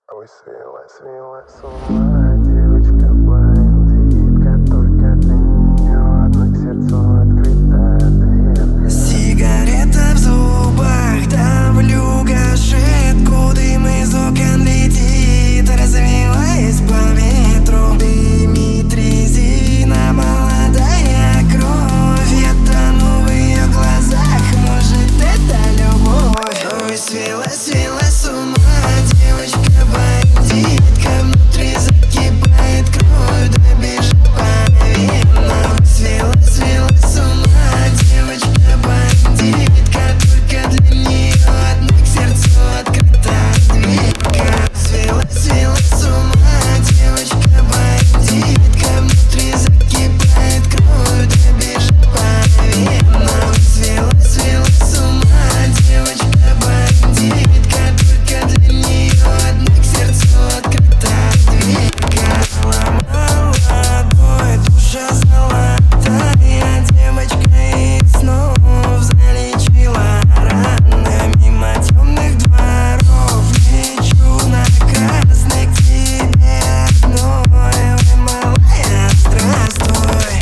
Ой, свела с ума девочка-бандитка. Только для нее одной к сердцу открыта дверь. Сигарета в зубах, давлю гашетку. Дым из окон летит, развиваясь по ветру. Дымит резина, молодая кровь. Я тону в ее глазах, может это любовь. Ой, свела с ума девочка-бандитка. Внутри закипает кровь, добежит по венам. Свела с ума девочка-бандитка. Только для нее одной к сердцу открыта дверька. Свела с ума девочка-бандитка. Внутри закипает кровь, добежит по венам. Свела с ума девочка-бандитка. Только для нее одной к сердцу открыта дверька. Молодой, душа золотая девочка из снов залечила раны. Мимо темных дворов лечу на красный к тебе одной. Ой, малая, здравствуй.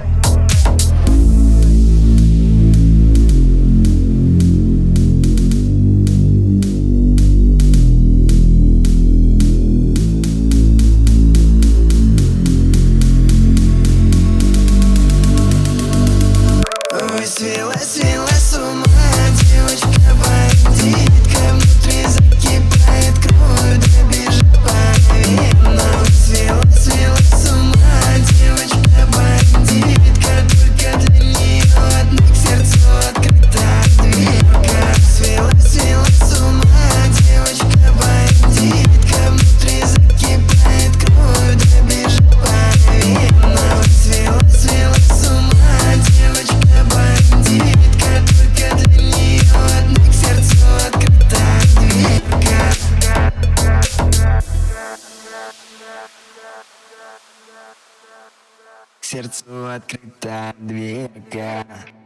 Ой, свела с ума девочка-бандитка. Внутри закипает кровь, добежит по венам. Свела с ума девочка-бандитка. Только для нее одной к сердцу открыта дверька. Свела с ума девочка-бандитка. Внутри закипает кровь, добежит по венам. Свела с ума девочка-бандитка. Только для нее одной к сердцу открыта дверька. К сердцу открыта дверька.